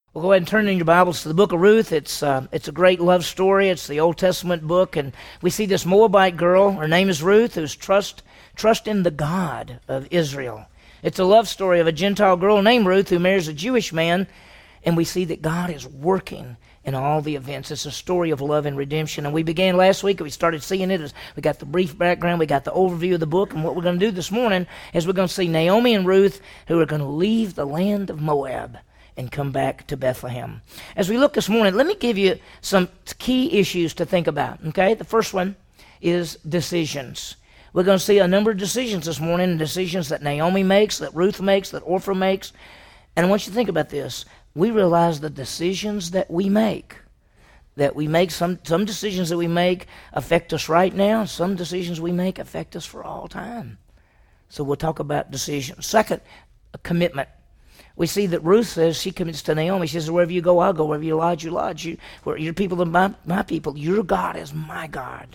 Well, go ahead and turn in your Bibles to the book of Ruth. It's a great love story. It's the Old Testament book, and we see this Moabite girl. Her name is Ruth, who's trust in the God of Israel. It's a love story of a Gentile girl named Ruth who marries a Jewish man, and we see that God is working in all the events. It's a story of love and redemption, and we began last week, and we started seeing it as we got the brief background, we got the overview of the book, and what we're going to do this morning is we're going to see Naomi and Ruth who are going to leave the land of Moab and come back to Bethlehem. As we look this morning, let me give you some key issues to think about, okay? The first one is decisions. We're going to see a number of decisions this morning, decisions that Naomi makes, that Ruth makes, that Orpah makes. And I want you to think about this. We realize the decisions that we make, some decisions that we make affect us right now, some decisions we make affect us for all time. So we'll talk about decisions. Second, a commitment. We see that Ruth says she commits to Naomi. She says, wherever you go, I'll go. Wherever you lodge, you lodge. Your people are my people. Your God is my God.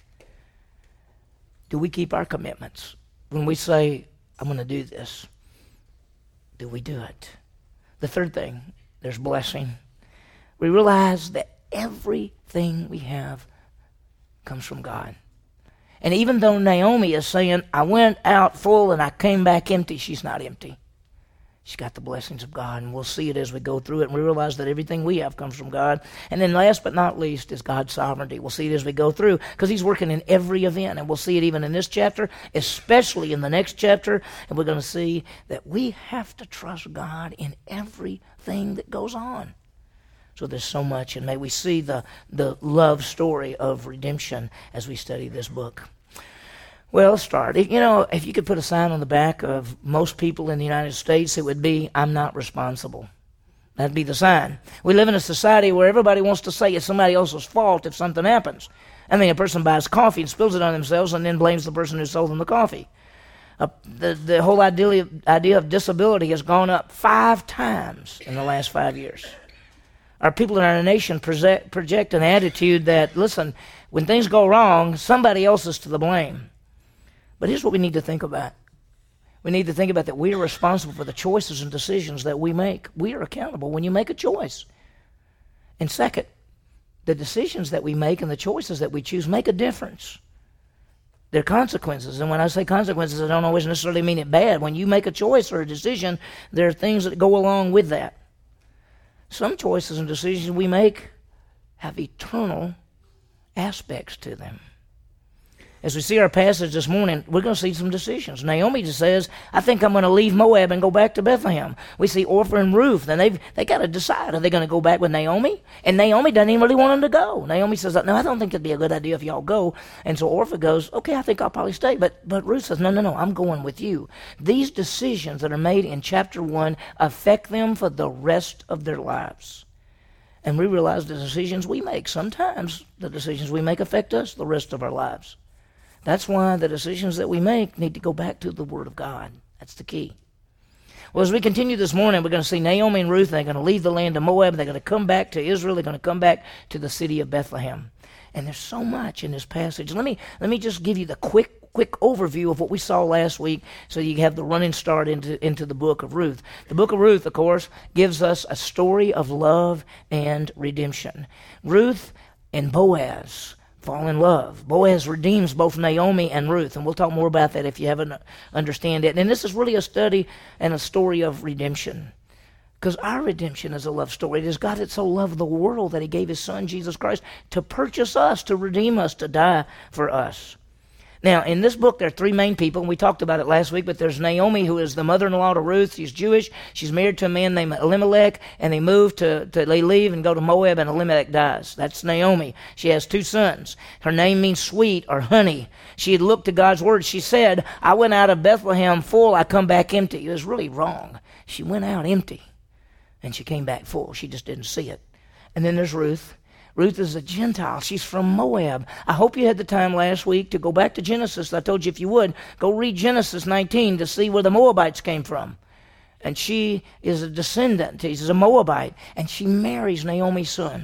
Do we keep our commitments? When we say, I'm going to do this, do we do it? The third thing, there's blessing. We realize that everything we have comes from God. And even though Naomi is saying, I went out full and I came back empty, she's not empty. She's got the blessings of God, and we'll see it as we go through it, and we realize that everything we have comes from God. And then last but not least is God's sovereignty. We'll see it as we go through, because He's working in every event, and we'll see it even in this chapter, especially in the next chapter, and we're going to see that we have to trust God in everything that goes on. So there's so much, and may we see the love story of redemption as we study this book. Well, let's start. If you could put a sign on the back of most people in the United States, it would be, I'm not responsible. That'd be the sign. We live in a society where everybody wants to say it's somebody else's fault if something happens. I mean, a person buys coffee and spills it on themselves and then blames the person who sold them the coffee. The whole idea of disability has gone up 5 times in the last 5 years. Our people in our nation project an attitude that, listen, when things go wrong, somebody else is to the blame. But here's what we need to think about. We need to think about that we are responsible for the choices and decisions that we make. We are accountable when you make a choice. And second, the decisions that we make and the choices that we choose make a difference. There are consequences. And when I say consequences, I don't always necessarily mean it bad. When you make a choice or a decision, there are things that go along with that. Some choices and decisions we make have eternal aspects to them. As we see our passage this morning, we're going to see some decisions. Naomi just says, I think I'm going to leave Moab and go back to Bethlehem. We see Orpah and Ruth, and they got to decide, are they going to go back with Naomi? And Naomi doesn't even really want them to go. Naomi says, no, I don't think it'd be a good idea if y'all go. And so Orpah goes, okay, I think I'll probably stay. But Ruth says, no, I'm going with you. These decisions that are made in chapter 1 affect them for the rest of their lives. And we realize the decisions we make, sometimes the decisions we make affect us the rest of our lives. That's why the decisions that we make need to go back to the Word of God. That's the key. Well, as we continue this morning, we're going to see Naomi and Ruth. They're going to leave the land of Moab. They're going to come back to Israel. They're going to come back to the city of Bethlehem. And there's so much in this passage. Let me just give you the quick overview of what we saw last week so you have the running start into the book of Ruth. The book of Ruth, of course, gives us a story of love and redemption. Ruth and Boaz fall in love. Boaz redeems both Naomi and Ruth, and we'll talk more about that if you haven't understand it. And this is really a study and a story of redemption, because our redemption is a love story. It is God that so loved the world that He gave His Son, Jesus Christ, to purchase us, to redeem us, to die for us. Now, in this book, there are 3 main people, and we talked about it last week, but there's Naomi, who is the mother-in-law to Ruth. She's Jewish. She's married to a man named Elimelech, and they leave and go to Moab, and Elimelech dies. That's Naomi. She has 2 sons. Her name means sweet or honey. She had looked to God's word. She said, I went out of Bethlehem full, I come back empty. It was really wrong. She went out empty, and she came back full. She just didn't see it. And then there's Ruth. Ruth is a Gentile. She's from Moab. I hope you had the time last week to go back to Genesis. I told you if you would, go read Genesis 19 to see where the Moabites came from. And she is a descendant. She's a Moabite. And she marries Naomi's son.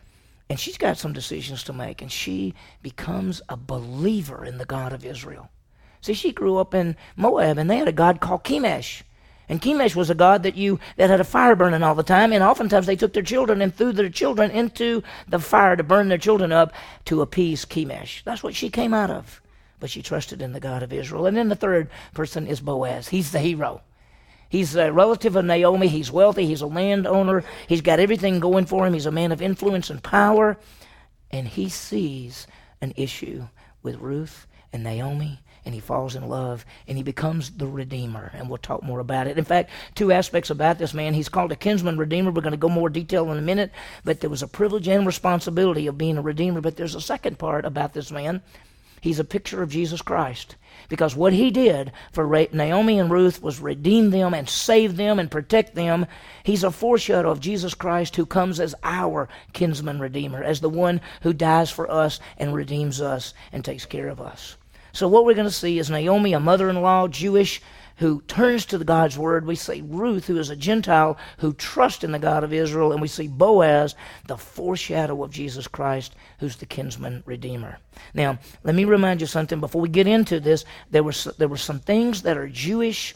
And she's got some decisions to make. And she becomes a believer in the God of Israel. See, she grew up in Moab, and they had a god called Chemosh. And Chemosh was a god that had a fire burning all the time, and oftentimes they took their children and threw their children into the fire to burn their children up to appease Chemosh. That's what she came out of. But she trusted in the God of Israel. And then the third person is Boaz. He's the hero. He's a relative of Naomi. He's wealthy. He's a landowner. He's got everything going for him. He's a man of influence and power. And he sees an issue with Ruth and Naomi, and he falls in love, and he becomes the Redeemer, and we'll talk more about it. In fact, two aspects about this man. He's called a kinsman redeemer. We're going to go more detail in a minute, but there was a privilege and responsibility of being a redeemer. But there's a second part about this man. He's a picture of Jesus Christ, because what he did for Naomi and Ruth was redeem them and save them and protect them. He's a foreshadow of Jesus Christ, who comes as our kinsman redeemer, as the one who dies for us and redeems us and takes care of us. So what we're going to see is Naomi, a mother-in-law, Jewish, who turns to the God's word. We see Ruth, who is a Gentile, who trusts in the God of Israel. And we see Boaz, the foreshadow of Jesus Christ, who's the kinsman redeemer. Now, let me remind you something. Before we get into this, there were some things that are Jewish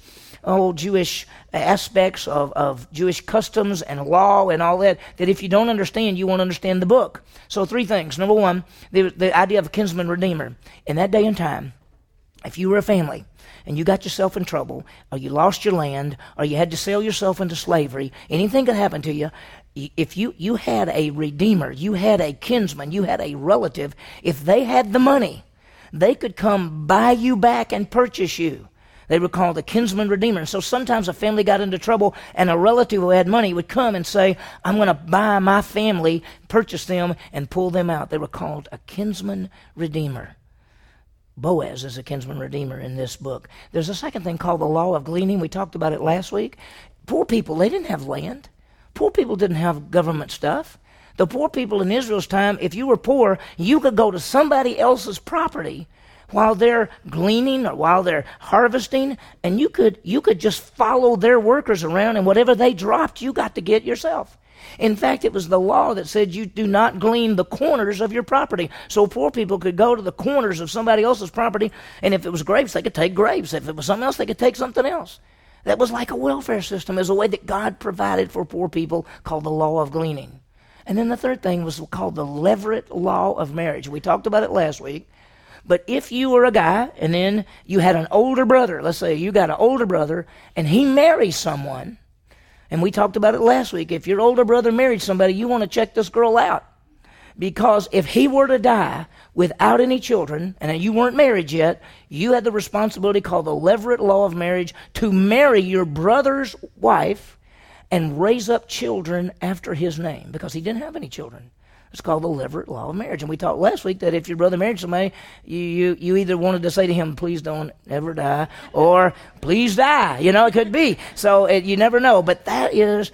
aspects of Jewish customs and law and all that if you don't understand, you won't understand the book. So 3 things. Number 1, the idea of a kinsman redeemer. In that day and time, if you were a family and you got yourself in trouble, or you lost your land, or you had to sell yourself into slavery, anything could happen to you. If you had a redeemer, you had a kinsman, you had a relative, if they had the money, they could come buy you back and purchase you. They were called a kinsman redeemer. And so sometimes a family got into trouble, and a relative who had money would come and say, I'm going to buy my family, purchase them, and pull them out. They were called a kinsman redeemer. Boaz is a kinsman redeemer in this book. There's a second thing called the law of gleaning. We talked about it last week. Poor people, they didn't have land. Poor people didn't have government stuff. The poor people in Israel's time, if you were poor, you could go to somebody else's property while they're gleaning or while they're harvesting, and you could just follow their workers around, and whatever they dropped, you got to get yourself. In fact, it was the law that said you do not glean the corners of your property. So poor people could go to the corners of somebody else's property, and if it was grapes, they could take grapes. If it was something else, they could take something else. That was like a welfare system. It was a way that God provided for poor people, called the law of gleaning. And then the third thing was called the levirate law of marriage. We talked about it last week. But if you were a guy and then you had an older brother, let's say you got an older brother and he marries someone, and we talked about it last week. If your older brother married somebody, you want to check this girl out. Because if he were to die without any children, and you weren't married yet, you had the responsibility called the levirate law of marriage to marry your brother's wife and raise up children after his name, because he didn't have any children. It's called the levirate law of marriage. And we talked last week that if your brother married somebody, you either wanted to say to him, please don't ever die, or please die. It could be. So you never know. But that is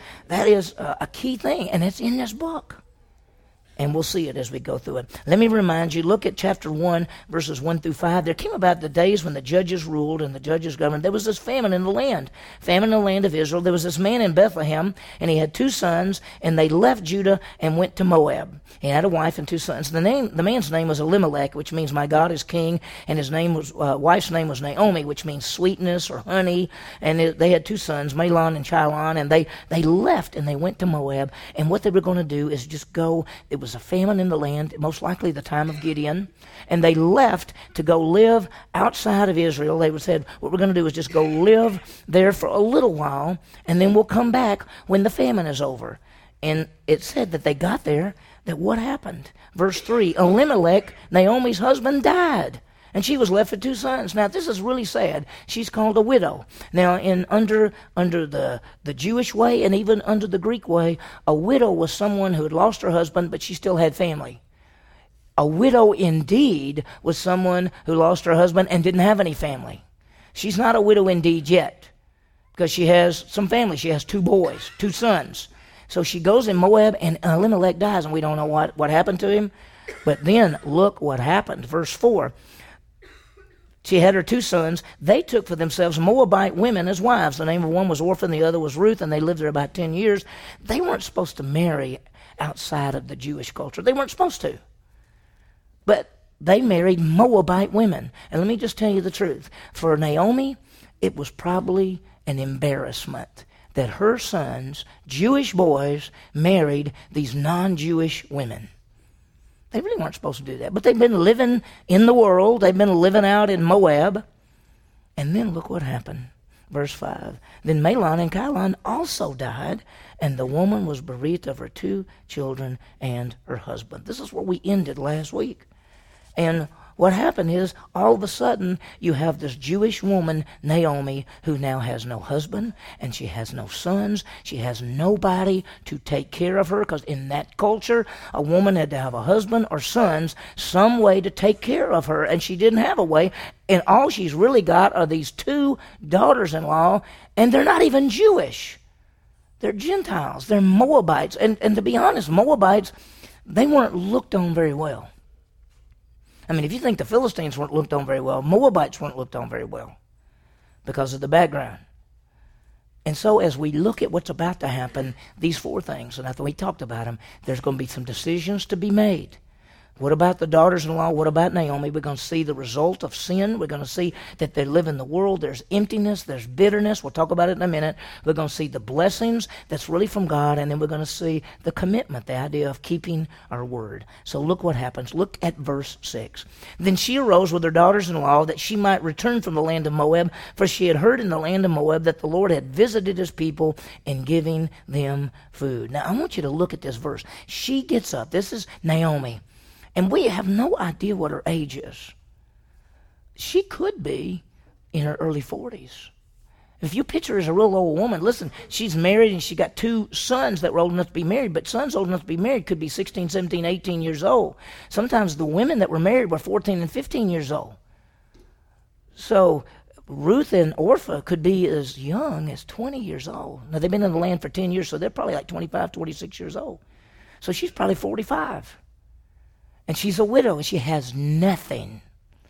a key thing, and it's in this book. And we'll see it as we go through it. Let me remind you, look at chapter 1, verses 1 through 5. There came about the days when the judges ruled and the judges governed. There was this famine in the land of Israel. There was this man in Bethlehem, and he had 2 sons, and they left Judah and went to Moab. He had a wife and 2 sons. The man's name was Elimelech, which means my God is king, and his wife's name was Naomi, which means sweetness or honey. And they had 2 sons, Mahlon and Chilion, and they left and they went to Moab. And what they were going to do is just go. It was a famine in the land, most likely the time of Gideon, and they left to go live outside of Israel. They said, what we're going to do is just go live there for a little while, and then we'll come back when the famine is over. And it said that they got there, that what happened? Verse 3, Elimelech, Naomi's husband, died, and she was left with 2 sons. Now, this is really sad. She's called a widow. Now, under the Jewish way and even under the Greek way, a widow was someone who had lost her husband, but she still had family. A widow, indeed, was someone who lost her husband and didn't have any family. She's not a widow indeed yet, because she has some family. She has 2 boys, 2 sons. So she goes in Moab, and Elimelech dies, and we don't know what happened to him. But then, look what happened. Verse 4. She had her 2 sons. They took for themselves Moabite women as wives. The name of one was Orpah, the other was Ruth, and they lived there about 10 years. They weren't supposed to marry outside of the Jewish culture. They weren't supposed to. But they married Moabite women. And let me just tell you the truth. For Naomi, it was probably an embarrassment that her sons, Jewish boys, married these non-Jewish women. They really weren't supposed to do that, but they've been living in the world. They've been living out in Moab. And then look what happened. Verse 5. Then Mahlon and Chilion also died, and the woman was bereaved of her 2 children and her husband. This is where we ended last week. And what happened is, all of a sudden, you have this Jewish woman, Naomi, who now has no husband, and she has no sons. She has nobody to take care of her, because in that culture, a woman had to have a husband or sons, some way to take care of her, and she didn't have a way. And all she's really got are these 2 daughters-in-law, and they're not even Jewish. They're Gentiles. They're Moabites. And to be honest, Moabites, they weren't looked on very well. I mean, if you think the Philistines weren't looked on very well, Moabites weren't looked on very well because of the background. And so as we look at what's about to happen, these 4 things, and I thought we talked about them, there's going to be some decisions to be made. What about the daughters-in-law? What about Naomi? We're going to see the result of sin. We're going to see that they live in the world. There's emptiness. There's bitterness. We'll talk about it in a minute. We're going to see the blessings that's really from God, and then we're going to see the commitment, the idea of keeping our word. So look what happens. Look at verse 6. Then she arose with her daughters-in-law that she might return from the land of Moab, for she had heard in the land of Moab that the Lord had visited his people in giving them food. Now, I want you to look at this verse. She gets up. This is Naomi. And we have no idea what her age is. She could be in her early 40s. If you picture her as a real old woman, listen, she's married and she got 2 sons that were old enough to be married, but sons old enough to be married could be 16, 17, 18 years old. Sometimes the women that were married were 14 and 15 years old. So Ruth and Orpah could be as young as 20 years old. Now, they've been in the land for 10 years, so they're probably like 25, 26 years old. So she's probably 45. And she's a widow, and she has nothing.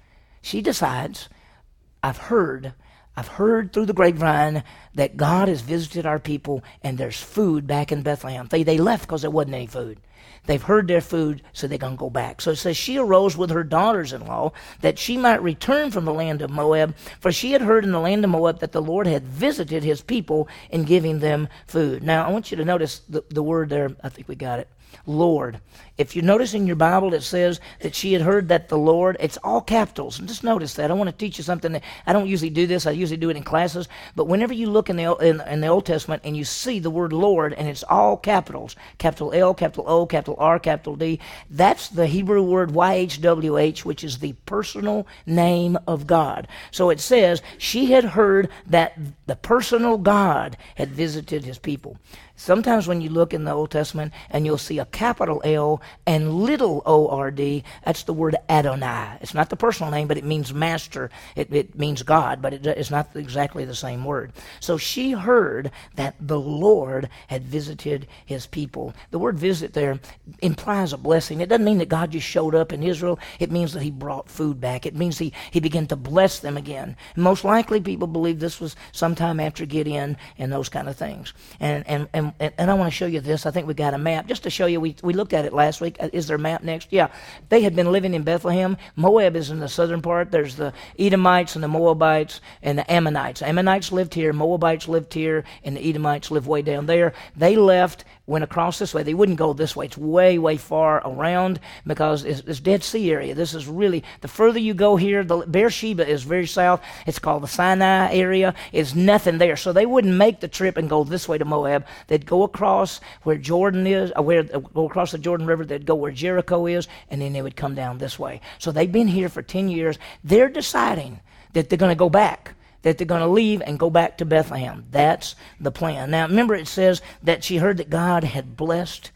She decides, I've heard through the grapevine that God has visited our people, and there's food back in Bethlehem. They left because there wasn't any food. They've heard their food, so they're going to go back. So it says, she arose with her daughters-in-law that she might return from the land of Moab, for she had heard in the land of Moab that the Lord had visited his people in giving them food. Now, I want you to notice the word there. I think we got it. Lord. If you notice in your Bible, it says that she had heard that the Lord, it's all capitals. And just notice that. I want to teach you something that I don't usually do this. I usually do it in classes. But whenever you look in the Old Testament and you see the word Lord and it's all capitals, capital L, capital O, capital R, capital D, that's the Hebrew word YHWH, which is the personal name of God. So it says she had heard that the personal God had visited his people. Sometimes when you look in the Old Testament and you'll see a capital L and little O-R-D, that's the word Adonai. It's not the personal name, but it means master. It means God, but it's not exactly the same word. So she heard that the Lord had visited his people. The word visit there implies a blessing. It doesn't mean that God just showed up in Israel. It means that he brought food back. It means he began to bless them again. And most likely people believe this was sometime after Gideon and those kind of things. And I want to show you this. I think we got a map. Just to show you, we looked at it last week. Is there a map next? Yeah. They had been living in Bethlehem. Moab is in the southern part. There's the Edomites and the Moabites and the Ammonites. Ammonites lived here. Moabites lived here. And the Edomites lived way down there. They left, went across this way. They wouldn't go this way. It's way, way far around because it's Dead Sea area. This is really, the further you go here, the Beersheba is very south. It's called the Sinai area. It's nothing there. So they wouldn't make the trip and go this way to Moab. They'd go across where Jordan is, go across the Jordan River. They'd go where Jericho is, and then they would come down this way. So they've been here for 10 years. They're deciding that they're going to go back, that they're going to leave and go back to Bethlehem. That's the plan. Now, remember it says that she heard that God had blessed,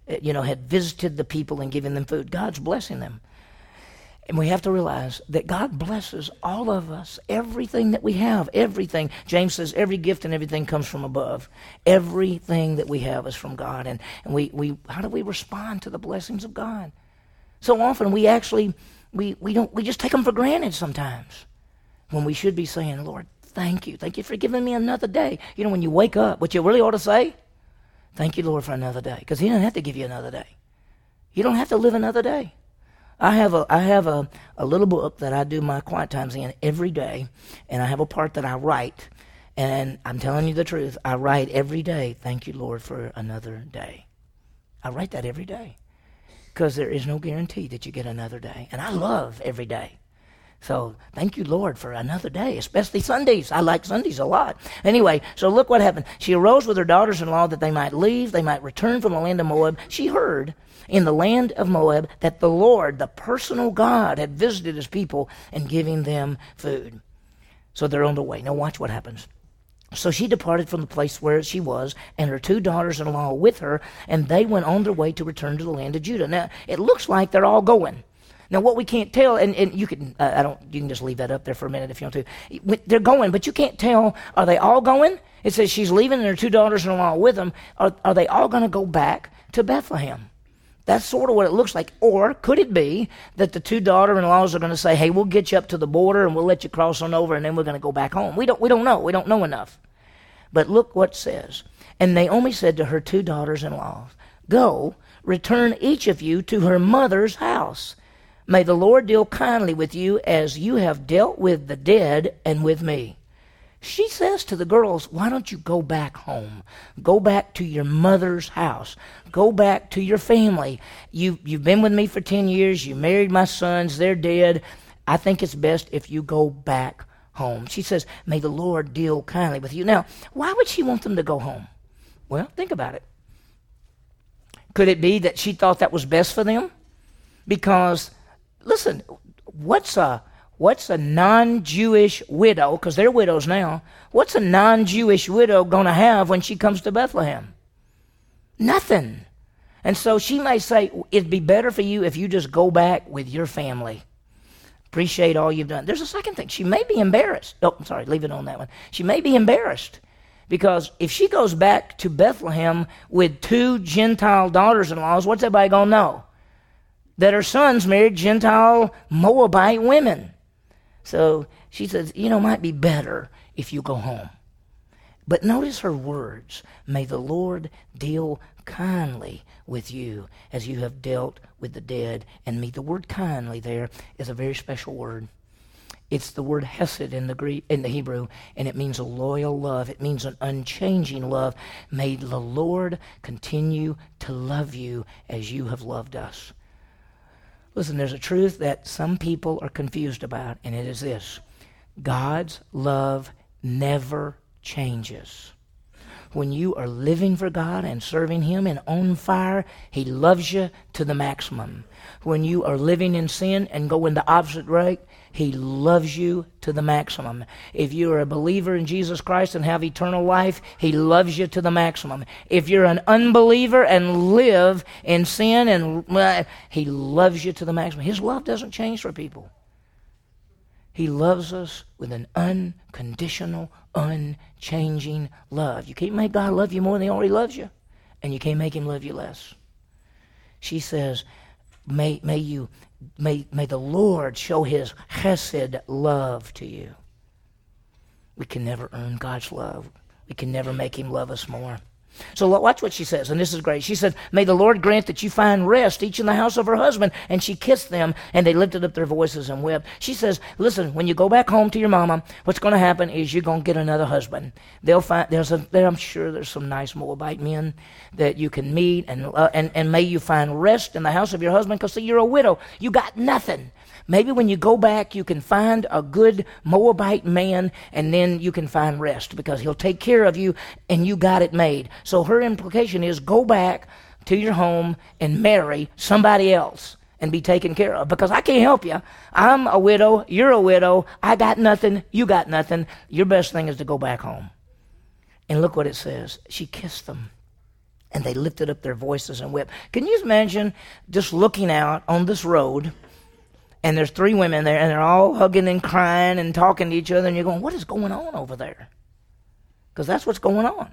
had visited the people and given them food. God's blessing them. And we have to realize that God blesses all of us, everything that we have, everything. James says every gift and everything comes from above. Everything that we have is from God. And we how do we respond to the blessings of God? So often we actually, we just take them for granted sometimes when we should be saying, Lord, thank you. Thank you for giving me another day. You know, when you wake up, what you really ought to say, thank you, Lord, for another day. Because he doesn't have to give you another day. You don't have to live another day. I have a little book that I do my quiet times in every day, and I have a part that I write, And I'm telling you the truth. I write every day, thank you, Lord, for another day. I write that every day because there is no guarantee that you get another day. And I love every day. So thank you, Lord, for another day, especially Sundays. I like Sundays a lot. Anyway, so look what happened. She arose with her daughters-in-law that they might leave, they might return from the land of Moab. She heard in the land of Moab that the Lord, the personal God, had visited his people and giving them food. So they're on the way. Now watch what happens. So she departed from the place where she was, and her 2 daughters-in-law with her, and they went on their way to return to the land of Judah. Now, it looks like they're all going. Now, what we can't tell, and you can, you can just leave that up there for a minute if you want to. They're going, but you can't tell, are they all going? It says she's leaving and her 2 daughters-in-law with them. Are they all going to go back to Bethlehem? That's sort of what it looks like. Or could it be that the 2 daughter-in-laws are going to say, hey, we'll get you up to the border and we'll let you cross on over and then we're going to go back home? We don't know. We don't know enough. But look what it says. And Naomi said to her 2 daughters-in-law, go, return each of you to her mother's house. May the Lord deal kindly with you as you have dealt with the dead and with me. She says to the girls, why don't you go back home? Go back to your mother's house. Go back to your family. You've been with me for 10 years. You married my sons. They're dead. I think it's best if you go back home. She says, may the Lord deal kindly with you. Now, why would she want them to go home? Well, think about it. Could it be that she thought that was best for them? Because, listen, what's a non-Jewish widow, because they're widows now, what's a non-Jewish widow going to have when she comes to Bethlehem? Nothing. And so she may say, it'd be better for you if you just go back with your family. Appreciate all you've done. There's a second thing. She may be embarrassed. Oh, I'm sorry, leave it on that one. She may be embarrassed because if she goes back to Bethlehem with 2 Gentile daughters-in-laws, what's everybody going to know? That her sons married Gentile Moabite women. So she says, might be better if you go home. But notice her words. May the Lord deal kindly with you as you have dealt with the dead and me. The word kindly there is a very special word. It's the word hesed in the Hebrew, and it means a loyal love. It means an unchanging love. May the Lord continue to love you as you have loved us. Listen, there's a truth that some people are confused about, and it is this. God's love never changes. When you are living for God and serving Him and on fire, He loves you to the maximum. When you are living in sin and going the opposite way, He loves you to the maximum. If you are a believer in Jesus Christ and have eternal life, He loves you to the maximum. If you're an unbeliever and live in sin, and He loves you to the maximum. His love doesn't change for people. He loves us with an unconditional, unchanging love. You can't make God love you more than He already loves you, and you can't make Him love you less. She says, may the Lord show His chesed love to you. We can never earn God's love. We can never make Him love us more. So watch what she says, and this is great. She said, may the Lord grant that you find rest, each in the house of her husband. And she kissed them, and they lifted up their voices and wept. She says, listen, when you go back home to your mama, what's going to happen is you're going to get another husband. They'll find, I'm sure there's some nice Moabite men that you can meet, and may you find rest in the house of your husband, because you're a widow. You got nothing. Maybe when you go back, you can find a good Moabite man, and then you can find rest because he'll take care of you, and you got it made. So her implication is go back to your home and marry somebody else and be taken care of, because I can't help you. I'm a widow. You're a widow. I got nothing. You got nothing. Your best thing is to go back home. And look what it says. She kissed them, and they lifted up their voices and wept. Can you imagine just looking out on this road, and there's 3 women there, and they're all hugging and crying and talking to each other, and you're going, what is going on over there? Because that's what's going on.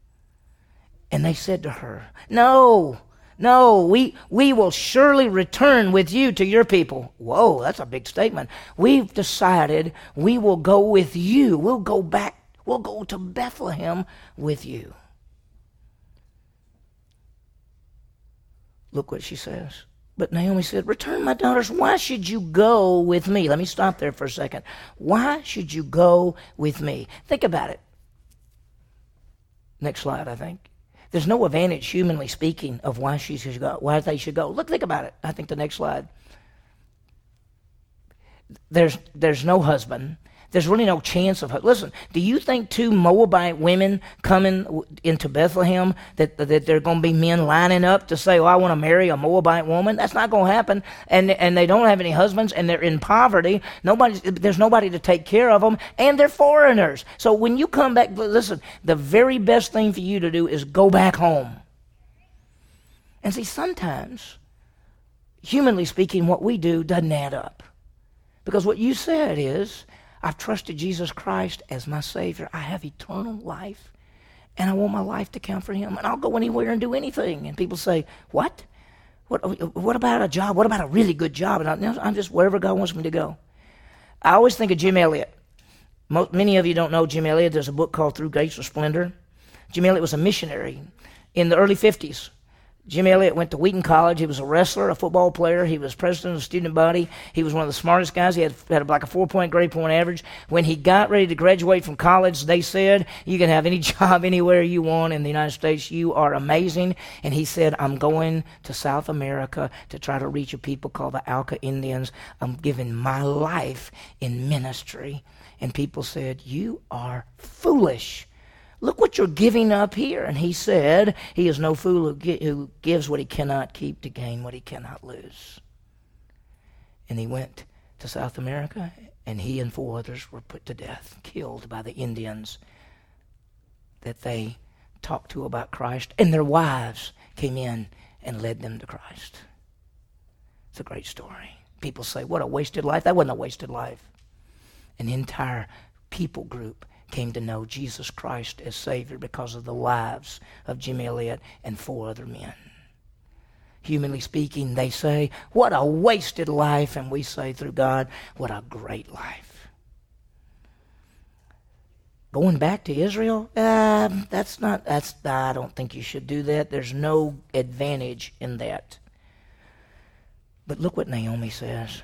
And they said to her, no, we will surely return with you to your people. Whoa, that's a big statement. We've decided we will go with you. We'll go back. We'll go to Bethlehem with you. Look what she says. But Naomi said, return, my daughters. Why should you go with me? Let me stop there for a second. Why should you go with me? Think about it. Next slide, I think. There's no advantage, humanly speaking, of why she should go, why they should go. Look, think about it. I think the next slide. There's no husband. There's really no chance of. Listen, do you think two Moabite women coming into Bethlehem that there are going to be men lining up to say, "Oh, I want to marry a Moabite woman"? That's not going to happen. And they don't have any husbands, and they're in poverty. There's nobody to take care of them, and they're foreigners. So when you come back, listen, the very best thing for you to do is go back home. And see, sometimes, humanly speaking, what we do doesn't add up, because what you said is, I've trusted Jesus Christ as my Savior. I have eternal life, and I want my life to count for Him, and I'll go anywhere and do anything. And people say, what? What about a job? What about a really good job? And I'm just wherever God wants me to go. I always think of Jim Elliot. Many of you don't know Jim Elliot. There's a book called Through Gates of Splendor. Jim Elliot was a missionary in the early 50s. Jim Elliot went to Wheaton College. He was a wrestler, a football player. He was president of the student body. He was one of the smartest guys. He had like a 4-point grade point average. When he got ready to graduate from college, they said, you can have any job anywhere you want in the United States. You are amazing. And he said, I'm going to South America to try to reach a people called the Auca Indians. I'm giving my life in ministry. And people said, you are foolish. Look what you're giving up here. And he said, he is no fool who gives what he cannot keep to gain what he cannot lose. And he went to South America, and he and 4 others were put to death, killed by the Indians that they talked to about Christ. And their wives came in and led them to Christ. It's a great story. People say, what a wasted life. That wasn't a wasted life. An entire people group came to know Jesus Christ as Savior because of the lives of Jim Elliot and 4 other men. Humanly speaking, they say, what a wasted life, and we say through God, what a great life. Going back to Israel, I don't think you should do that. There's no advantage in that. But look what Naomi says.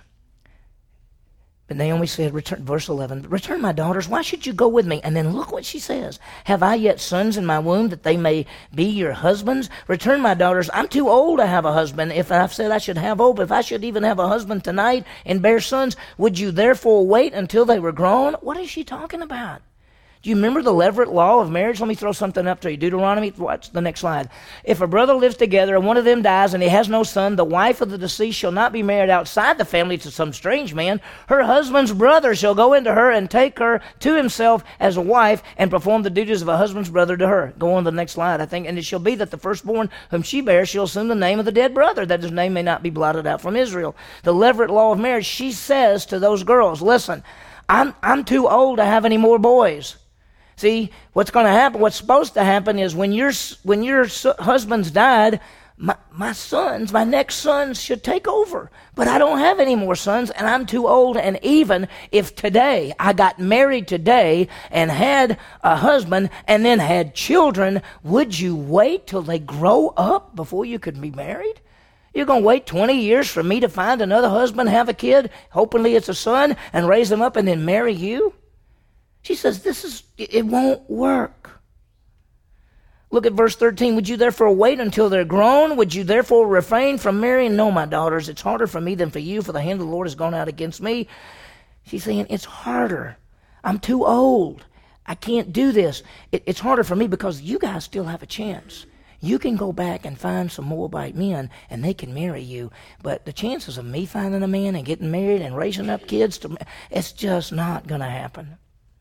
But Naomi said, return, verse 11, return, my daughters, why should you go with me? And then look what she says. Have I yet sons in my womb that they may be your husbands? Return, my daughters, I'm too old to have a husband. If I've said I should have hope, if I should even have a husband tonight and bear sons, would you therefore wait until they were grown? What is she talking about? Do you remember the Levirate law of marriage? Let me throw something up to you. Deuteronomy, watch the next slide. If a brother lives together and one of them dies and he has no son, the wife of the deceased shall not be married outside the family to some strange man. Her husband's brother shall go into her and take her to himself as a wife and perform the duties of a husband's brother to her. Go on to the next slide, I think. And it shall be that the firstborn whom she bears shall assume the name of the dead brother, that his name may not be blotted out from Israel. The Levirate law of marriage, she says to those girls, listen, I'm too old to have any more boys. See, what's going to happen, what's supposed to happen is when your husband's died, my sons, my next sons should take over. But I don't have any more sons, and I'm too old. And even if today, I got married today and had a husband and then had children, would you wait till they grow up before you could be married? You're going to wait 20 years for me to find another husband, have a kid, hopefully it's a son, and raise them up and then marry you? She says, it won't work. Look at verse 13. Would you therefore wait until they're grown? Would you therefore refrain from marrying? No, my daughters, it's harder for me than for you, for the hand of the Lord has gone out against me. She's saying, it's harder. I'm too old. I can't do this. It's harder for me because you guys still have a chance. You can go back and find some Moabite men, and they can marry you. But the chances of me finding a man and getting married and raising up kids, it's just not going to happen.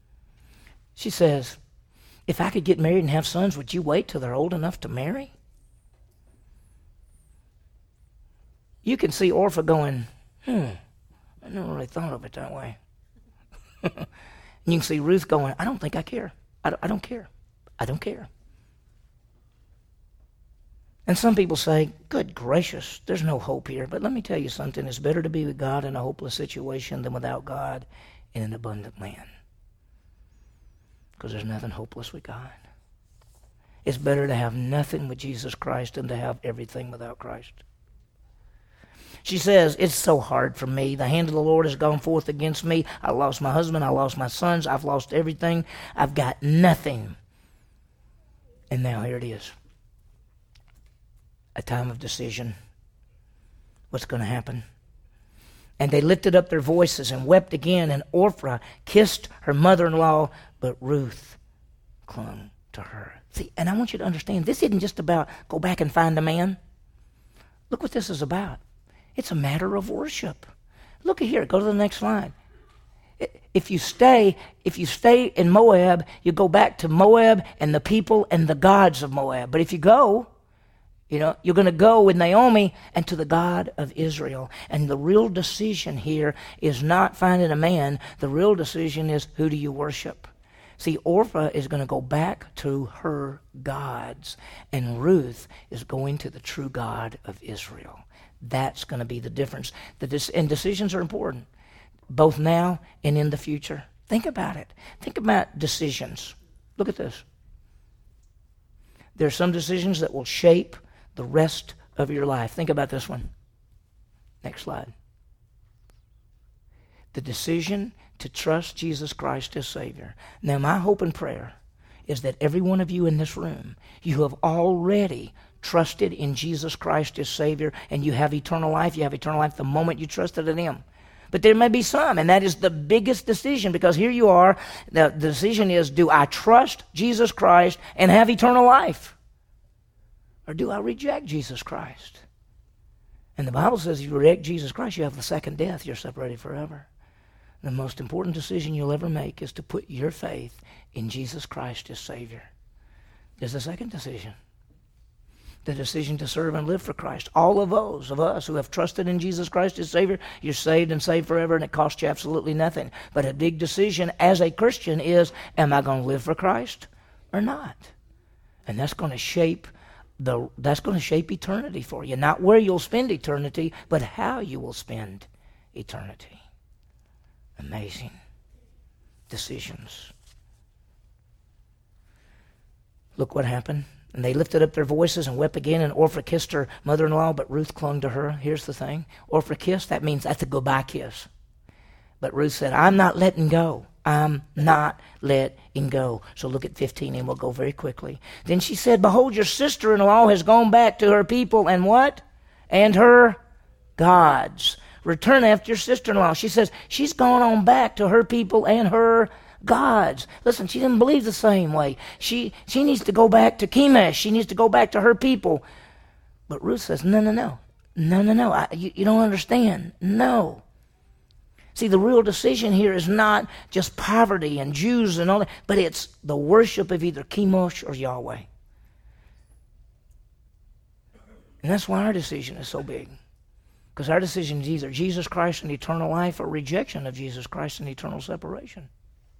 She says, if I could get married and have sons, would you wait till they're old enough to marry? You can see Orpah going, I never really thought of it that way. And you can see Ruth going, I don't think I care. I don't care. I don't care. And some people say, good gracious, there's no hope here. But let me tell you something. It's better to be with God in a hopeless situation than without God in an abundant land. Because there's nothing hopeless with God. It's better to have nothing with Jesus Christ than to have everything without Christ. She says, it's so hard for me. The hand of the Lord has gone forth against me. I lost my husband. I lost my sons. I've lost everything. I've got nothing. And now here it is. A time of decision. What's going to happen? And they lifted up their voices and wept again, and Orpah kissed her mother-in-law, but Ruth clung to her. See, and I want you to understand, this isn't just about go back and find a man. Look what this is about. It's a matter of worship. Look at here. Go to the next slide. If you stay in Moab, you go back to Moab and the people and the gods of Moab. But if you go, you're going to go with Naomi and to the God of Israel. And the real decision here is not finding a man. The real decision is, who do you worship? See, Orpah is going to go back to her gods, and Ruth is going to the true God of Israel. That's going to be the difference. And decisions are important, both now and in the future. Think about it. Think about decisions. Look at this. There are some decisions that will shape the rest of your life. Think about this one. Next slide. The decision to trust Jesus Christ as Savior. Now, my hope and prayer is that every one of you in this room, you have already trusted in Jesus Christ as Savior, and you have eternal life. You have eternal life the moment you trusted in Him. But there may be some, and that is the biggest decision, because here you are. The decision is, do I trust Jesus Christ and have eternal life? Or do I reject Jesus Christ? And the Bible says if you reject Jesus Christ, you have the second death. You're separated forever. The most important decision you'll ever make is to put your faith in Jesus Christ as Savior. There's a second decision. The decision to serve and live for Christ. All of those of us who have trusted in Jesus Christ as Savior, you're saved and saved forever, and it costs you absolutely nothing. But a big decision as a Christian is, am I going to live for Christ or not? And that's going to shape eternity for you. Not where you'll spend eternity, but how you will spend eternity. Amazing decisions. Look what happened. And they lifted up their voices and wept again, and Orpah kissed her mother-in-law, but Ruth clung to her. Here's the thing. Orpah kissed, that means that's a goodbye kiss. But Ruth said, I'm not letting go. I'm not letting go. So look at 15, and we'll go very quickly. Then she said, behold, your sister-in-law has gone back to her people, and what? And her gods. Return after your sister-in-law. She says she's gone on back to her people and her gods. Listen, she didn't believe the same way. She needs to go back to Chemosh. She needs to go back to her people. But Ruth says, no. You don't understand. No. See, the real decision here is not just poverty and Jews and all that, but it's the worship of either Chemosh or Yahweh. And that's why our decision is so big. Because our decision is either Jesus Christ and eternal life or rejection of Jesus Christ and eternal separation.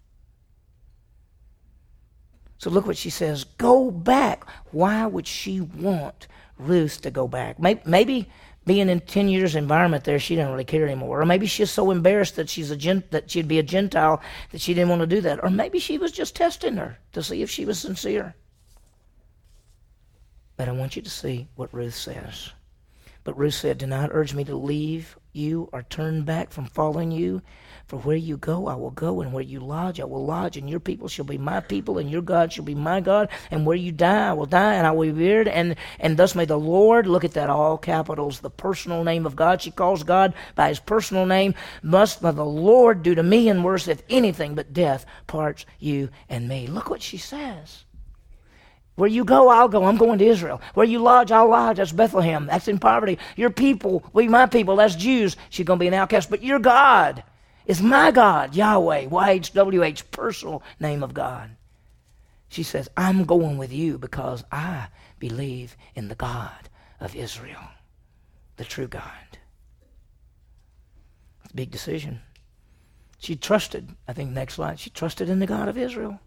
So look what she says. Go back. Why would she want Ruth to go back? Maybe being in 10 years' environment there, she didn't really care anymore. Or maybe she's so embarrassed that that she'd be a Gentile that she didn't want to do that. Or maybe she was just testing her to see if she was sincere. But I want you to see what Ruth says. But Ruth said, do not urge me to leave you or turn back from following you. For where you go, I will go, and where you lodge, I will lodge, and your people shall be my people, and your God shall be my God, and where you die, I will die, and I will be buried, and thus may the Lord, look at that, all capitals, the personal name of God. She calls God by His personal name. Must the Lord do to me and worse, if anything but death parts you and me. Look what she says. Where you go, I'll go. I'm going to Israel. Where you lodge, I'll lodge. That's Bethlehem. That's in poverty. Your people will be my people. That's Jews. She's going to be an outcast. But your God is my God, Yahweh, YHWH, personal name of God. She says, I'm going with you because I believe in the God of Israel, the true God. It's a big decision. She trusted, I think next slide, she trusted in the God of Israel.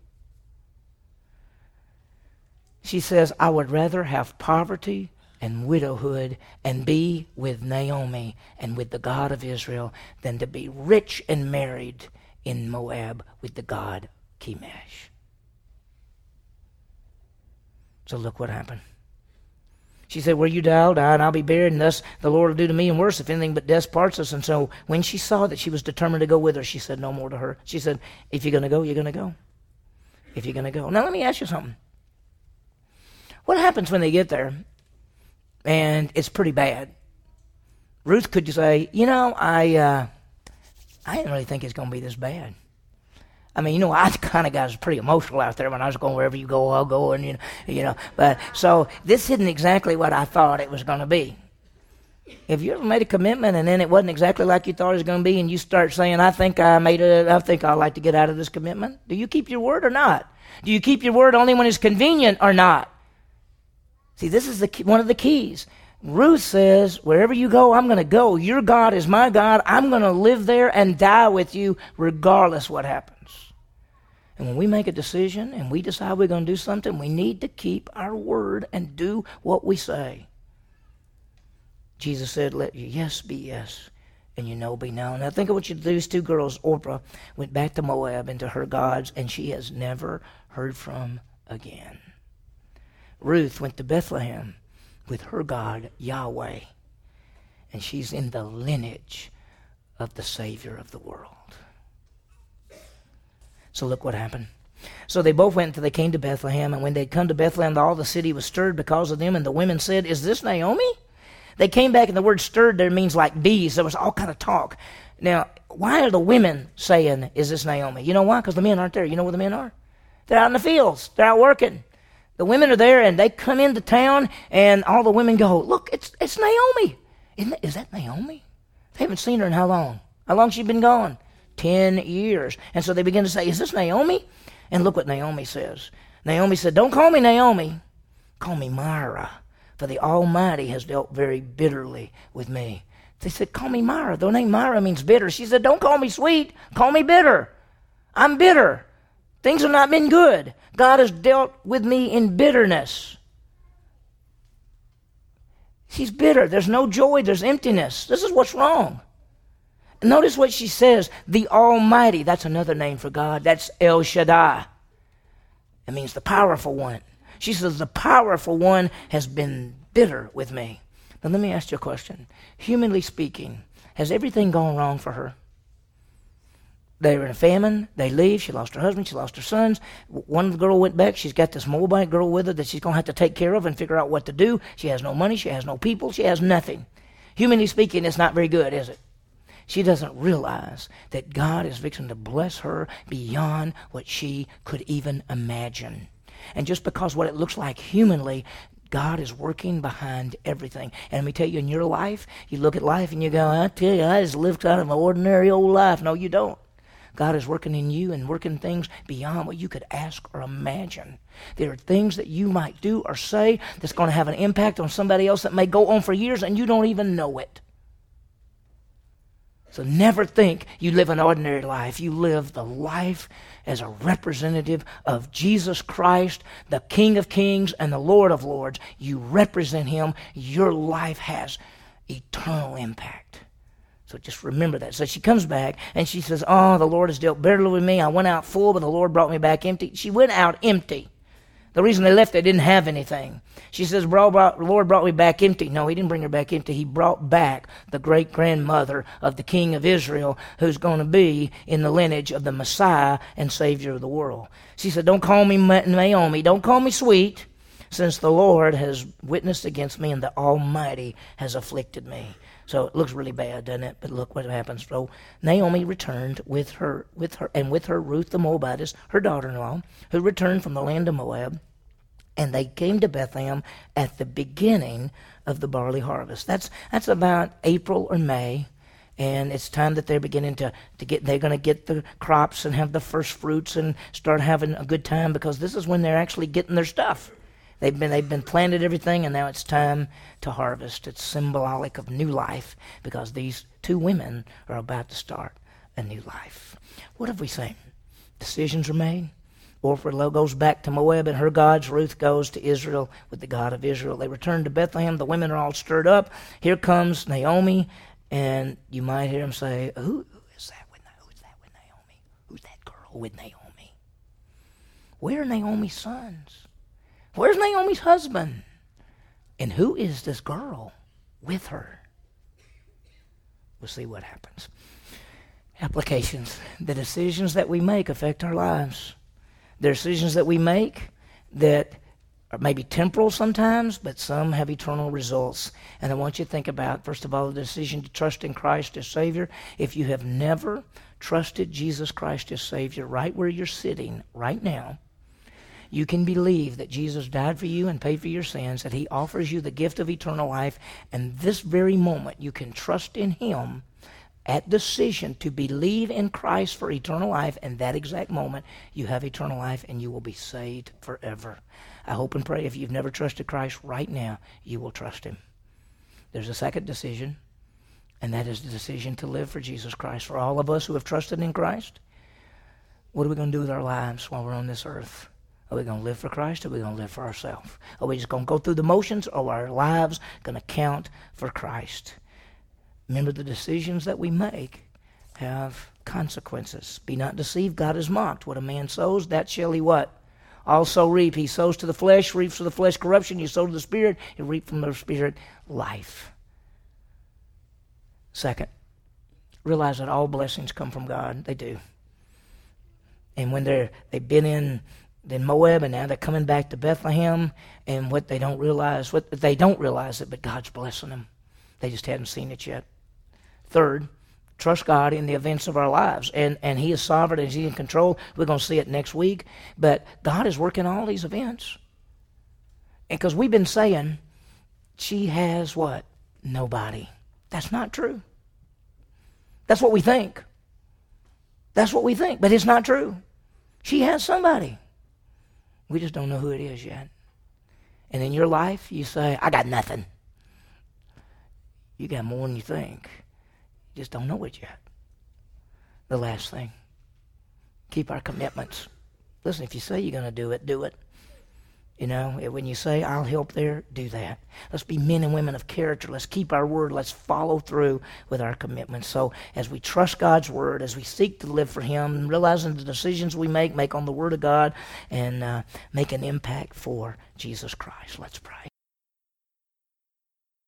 She says, I would rather have poverty and widowhood and be with Naomi and with the God of Israel than to be rich and married in Moab with the God Chemosh. So look what happened. She said, where you die, I'll die, and I'll be buried, and thus the Lord will do to me and worse, if anything but death parts us. And so when she saw that she was determined to go with her, she said no more to her. She said, if you're going to go, you're going to go. If you're going to go. Now let me ask you something. What happens when they get there and it's pretty bad? Ruth could say, I didn't really think it's going to be this bad. I mean, I kind of got pretty emotional out there when I was going, wherever you go, I'll go, and But so this isn't exactly what I thought it was going to be. If you ever made a commitment and then it wasn't exactly like you thought it was going to be, and you start saying, I think I'd like to get out of this commitment, do you keep your word or not? Do you keep your word only when it's convenient or not? See, this is one of the keys. Ruth says, wherever you go, I'm going to go. Your God is my God. I'm going to live there and die with you regardless what happens. And when we make a decision and we decide we're going to do something, we need to keep our word and do what we say. Jesus said, let your yes be yes and your no be no. Now think of what you do. These two girls, Orpah, went back to Moab and to her gods, and she has never heard from again. Ruth went to Bethlehem with her God, Yahweh, and she's in the lineage of the Savior of the world. So look what happened. So they both went until they came to Bethlehem, and when they'd come to Bethlehem, all the city was stirred because of them, and the women said, is this Naomi? They came back, and the word stirred there means like bees. There was all kind of talk. Now, why are the women saying, is this Naomi? You know why? Because the men aren't there. You know where the men are? They're out in the fields. They're out working. The women are there, and they come into town, and all the women go, look, it's Naomi. Is that Naomi? They haven't seen her in how long? How long she been gone? 10 years. And so they begin to say, is this Naomi? And look what Naomi says. Naomi said, don't call me Naomi. Call me Mara, for the Almighty has dealt very bitterly with me. They said, call me Mara. The name Mara means bitter. She said, don't call me sweet. Call me bitter. I'm bitter. Things have not been good. God has dealt with me in bitterness. She's bitter. There's no joy. There's emptiness. This is what's wrong. Notice what she says, the Almighty. That's another name for God. That's El Shaddai. It means the powerful one. She says, the powerful one has been bitter with me. Now let me ask you a question. Humanly speaking, has everything gone wrong for her? They were in a famine. They leave. She lost her husband. She lost her sons. One girl went back. She's got this Moabite girl with her that she's going to have to take care of and figure out what to do. She has no money. She has no people. She has nothing. Humanly speaking, it's not very good, is it? She doesn't realize that God is fixing to bless her beyond what she could even imagine. And just because what it looks like humanly, God is working behind everything. And let me tell you, in your life, you look at life and you go, I tell you, I just lived kind of an ordinary old life. No, you don't. God is working in you and working things beyond what you could ask or imagine. There are things that you might do or say that's going to have an impact on somebody else that may go on for years and you don't even know it. So never think you live an ordinary life. You live the life as a representative of Jesus Christ, the King of Kings and the Lord of Lords. You represent him. Your life has eternal impact. So just remember that. So she comes back and she says, oh, the Lord has dealt bitterly with me. I went out full, but the Lord brought me back empty. She went out empty. The reason they left, they didn't have anything. She says, the Lord brought me back empty. No, he didn't bring her back empty. He brought back the great-grandmother of the King of Israel, who's going to be in the lineage of the Messiah and Savior of the world. She said, don't call me Naomi. Don't call me sweet, since the Lord has witnessed against me and the Almighty has afflicted me. So it looks really bad, doesn't it? But look what happens. So Naomi returned with her Ruth the Moabitess, her daughter-in-law, who returned from the land of Moab, and they came to Bethlehem at the beginning of the barley harvest. That's about April or May, and it's time that they're beginning to get. They're going to get the crops and have the first fruits and start having a good time, because this is when they're actually getting their stuff. They've been planted everything, and now it's time to harvest. It's symbolic of new life, because these two women are about to start a new life. What have we seen? Decisions are made. Orpah goes back to Moab and her gods. Ruth goes to Israel with the God of Israel. They return to Bethlehem. The women are all stirred up. Here comes Naomi, and you might hear them say, who's that with Naomi? Who's that girl with Naomi? Where are Naomi's sons? Where's Naomi's husband? And who is this girl with her? We'll see what happens. Applications. The decisions that we make affect our lives. The decisions that we make that or maybe temporal sometimes, but some have eternal results. And I want you to think about, first of all, the decision to trust in Christ as Savior. If you have never trusted Jesus Christ as Savior, right where you're sitting right now, you can believe that Jesus died for you and paid for your sins, that he offers you the gift of eternal life, and this very moment you can trust in him at decision to believe in Christ for eternal life, and that exact moment you have eternal life and you will be saved forever. I hope and pray if you've never trusted Christ right now, you will trust him. There's a second decision, and that is the decision to live for Jesus Christ. For all of us who have trusted in Christ, what are we going to do with our lives while we're on this earth? Are we going to live for Christ, or are we going to live for ourselves? Are we just going to go through the motions, or are our lives going to count for Christ? Remember, the decisions that we make have consequences. Be not deceived, God is mocked. What a man sows, that shall he what? Also reap. He sows to the flesh, reaps to the flesh corruption. You sow to the Spirit, you reap from the Spirit life. Second, realize that all blessings come from God. They do. And when they've been in Moab, and now they're coming back to Bethlehem, and what they don't realize it, but God's blessing them. They just hadn't seen it yet. Third, trust God in the events of our lives. And he is sovereign and he's in control. We're going to see it next week. But God is working all these events. And because we've been saying, she has what? Nobody. That's not true. That's what we think. That's what we think. But it's not true. She has somebody. We just don't know who it is yet. And in your life, you say, I got nothing. You got more than you think. You just don't know it yet. The last thing, keep our commitments. Listen, if you say you're going to do it, do it. You know, when you say, I'll help there, do that. Let's be men and women of character. Let's keep our word. Let's follow through with our commitments. So as we trust God's word, as we seek to live for him, realizing the decisions we make on the word of God, and make an impact for Jesus Christ. Let's pray.